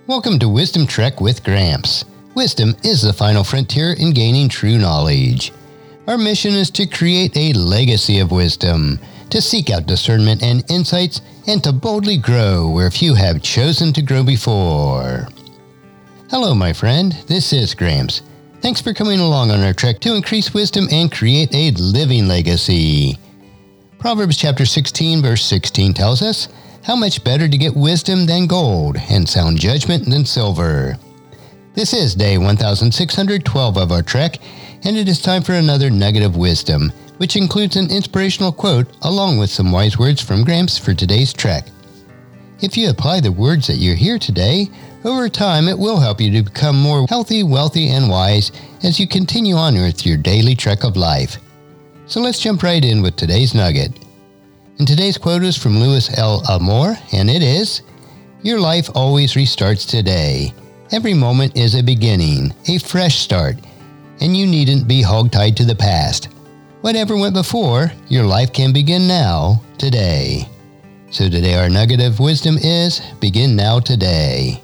Welcome to Wisdom Trek with Gramps. Wisdom is the final frontier in gaining true knowledge. Our mission is to create a legacy of wisdom, to seek out discernment and insights, and to boldly grow where few have chosen to grow before. Hello, my friend. This is Gramps. Thanks for coming along on our trek to increase wisdom and create a living legacy. Proverbs chapter 16, verse 16 tells us, "How much better to get wisdom than gold, and sound judgment than silver." This is day 1612 of our trek, and it is time for another nugget of wisdom, which includes an inspirational quote along with some wise words from Gramps for today's trek. If you apply the words that you hear today, over time it will help you to become more healthy, wealthy, and wise as you continue on with your daily trek of life. So let's jump right in with today's nugget. And today's quote is from Louis L. Amour, and it is, "Your life always restarts today. Every moment is a beginning, a fresh start, and you needn't be hogtied to the past. Whatever went before, your life can begin now, today." So today our nugget of wisdom is, begin now today.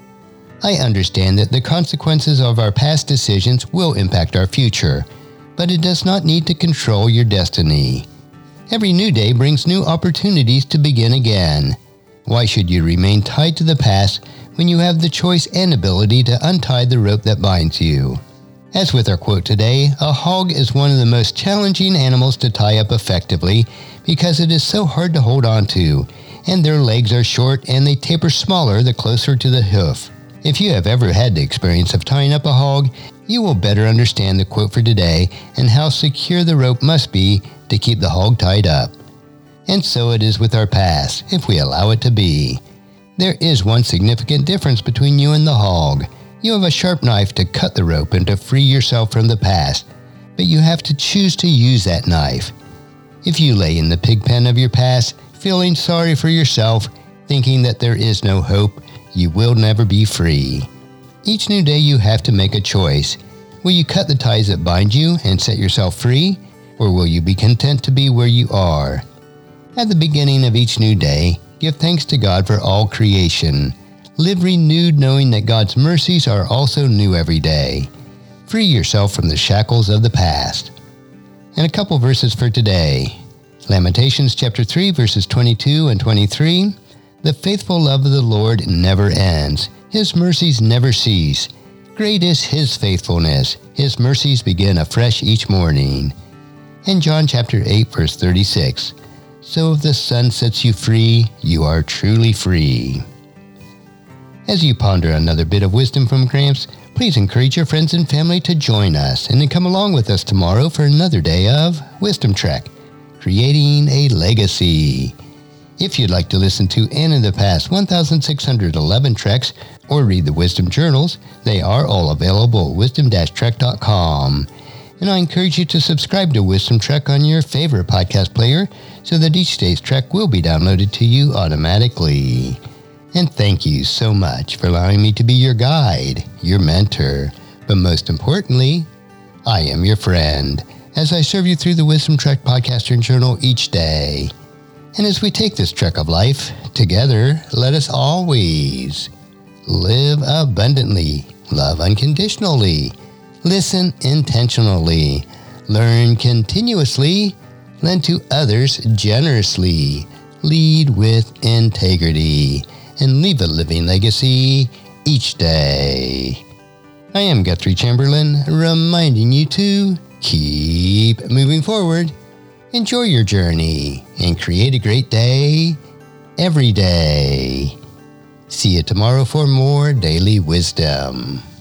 I understand that the consequences of our past decisions will impact our future, but it does not need to control your destiny. Every new day brings new opportunities to begin again. Why should you remain tied to the past when you have the choice and ability to untie the rope that binds you? As with our quote today, a hog is one of the most challenging animals to tie up effectively because it is so hard to hold on to, and their legs are short and they taper smaller the closer to the hoof. If you have ever had the experience of tying up a hog, you will better understand the quote for today and how secure the rope must be to keep the hog tied up. And so it is with our past, if we allow it to be. There is one significant difference between you and the hog. You have a sharp knife to cut the rope and to free yourself from the past, but you have to choose to use that knife. If you lay in the pig pen of your past, feeling sorry for yourself, thinking that there is no hope, you will never be free. Each new day you have to make a choice. Will you cut the ties that bind you and set yourself free, or will you be content to be where you are? At the beginning of each new day, give thanks to God for all creation. Live renewed knowing that God's mercies are also new every day. Free yourself from the shackles of the past. And a couple verses for today. Lamentations chapter 3 verses 22 and 23. "The faithful love of the Lord never ends. His mercies never cease. Great is His faithfulness. His mercies begin afresh each morning." And John chapter 8 verse 36. "So if the Son sets you free, you are truly free." As you ponder another bit of wisdom from Gramps, please encourage your friends and family to join us and then come along with us tomorrow for another day of Wisdom Trek, creating a legacy. If you'd like to listen to any of the past 1,611 treks or read the Wisdom Journals, they are all available at wisdom-trek.com. And I encourage you to subscribe to Wisdom Trek on your favorite podcast player so that each day's trek will be downloaded to you automatically. And thank you so much for allowing me to be your guide, your mentor, but most importantly, I am your friend as I serve you through the Wisdom Trek podcast and journal each day. And as we take this trek of life together, let us always live abundantly, love unconditionally, listen intentionally, learn continuously, lend to others generously, lead with integrity, and leave a living legacy each day. I am Guthrie Chamberlain, reminding you to keep moving forward, enjoy your journey, and create a great day every day. See you tomorrow for more daily wisdom.